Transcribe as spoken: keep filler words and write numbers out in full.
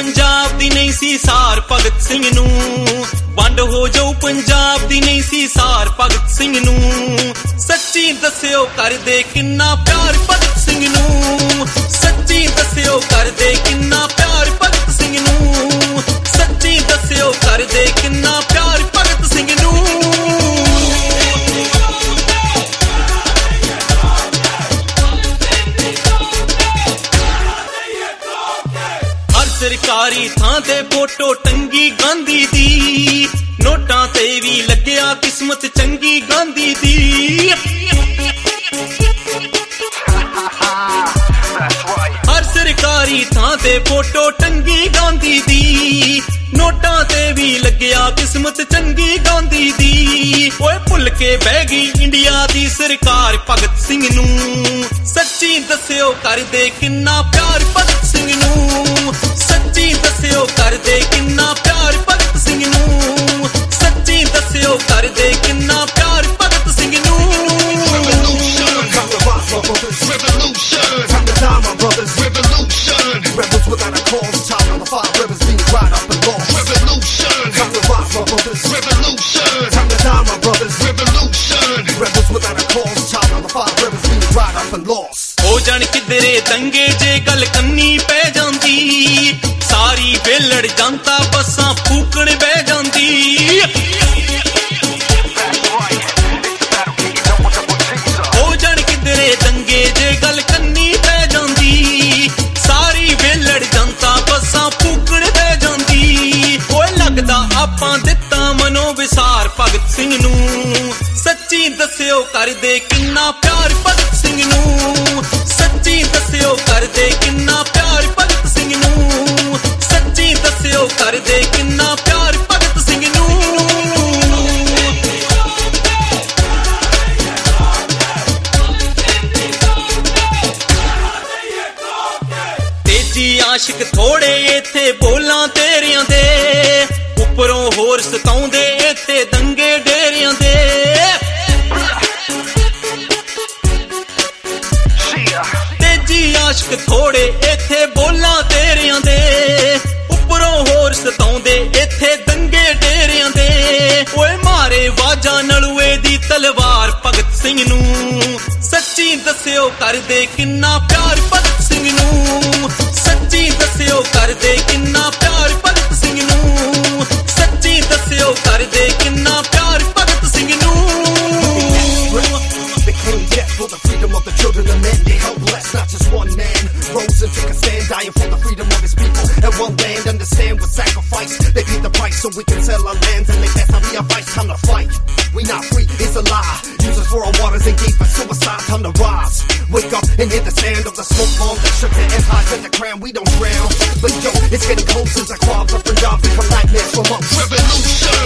पंजाब दी नहीं सी सार भगत सिंह नू, वंड हो जाऊ पंजाब दी नहीं सी सार भगत सिंह नू। सच्ची दस्यो कर दे किन्ना प्यार भगत सिंह नू, सच्ची दस्यो कर दे किन्ना प्यार भगत सिंह नू, सच्ची दस्यो कर दे किन्ना प्यार भगत सिंह नू। सरकारी थां ते फोटो टंगी गांधी दी, नोटां ते भी लग्या किस्मत चंगी गांधी दी। हर सरकारी थां ते फोटो टंगी गांधी दी, नोटां ते भी लग्या किस्मत चंगी गांधी दी। ओए भुल के बह गई इंडिया दी सरकार भगत सिंह नू, सच्ची दस्यो कर दे किन्ना प्यार भगत सिंह नू, सच्ची दस्यो कर दे किन्ना प्यार भगत सिंह नू, सच्ची दस्यो कर दे किन्ना प्यार भगत सिंह नू। Revolution, time to rock my brothers. Revolution, time to die my brothers. Revolution, rebels without a cause, child of the five rivers being right up and lost. Revolution, time to rock my brothers. Revolution, time to die my brothers. Revolution, rebels without a cause, child of the five rivers being right up and lost. हो जान किधरे दंगे जे गल कन्नी पै जांदी, सारी वेलड़ जनता बसां फूकण बह जांदी। हो जान किधरे दंगे जे गल कन्नी पै जांदी, सारी वेलड़ जनता बसां फूकण बह जांदी। ओए लगदा आपां दित्ता मनो विसार भगत सिंह नू, सच्ची दस्यो कर दे किन्ना प्यार भगत सिंह नू, सच्ची दस्यो कर दे किन्ना प्यार भगत सिंह नू, सच्ची दस्यो कर दे किन्ना प्यार भगत सिंह नू। तेजी आशिक थोड़े इत्थे बोलां तेरियां दे, उपरों होर सताउंदे इत्थे दंगे डेरियां दे। आशिक थोड़े इत्थे बोलां तेरियां दे, उपरों होर सताउंदे इत्थे दंगे डेरियां दे। ओए मारे वाजा नलुए दी तलवार भगत सिंह नू, सच्ची दस्यो कर दे किन्ना प्यार भगत सिंह नू, सच्ची दस्यो कर दे किन्ना प्यार भगत सिंह नू, सच्ची दस्यो कर दे किन्ना प्यार भगत सिंह नू। They came death for the freedom of the children of men. They helpless, not just one man rose and took a stand, dying for the freedom of his people and one land. Understand with sacrifice, they paid the price so we can sell our lands and make that to be a vice. Time to fight. We not free, it's a lie. Use us for our waters and gave us suicide. Time to rise. Wake up and hear the sound of the smoke bomb that shook the empire to the crown. We don't drown, but yo, it's getting close as I crawl up and down, become nightmares from us. Revolution.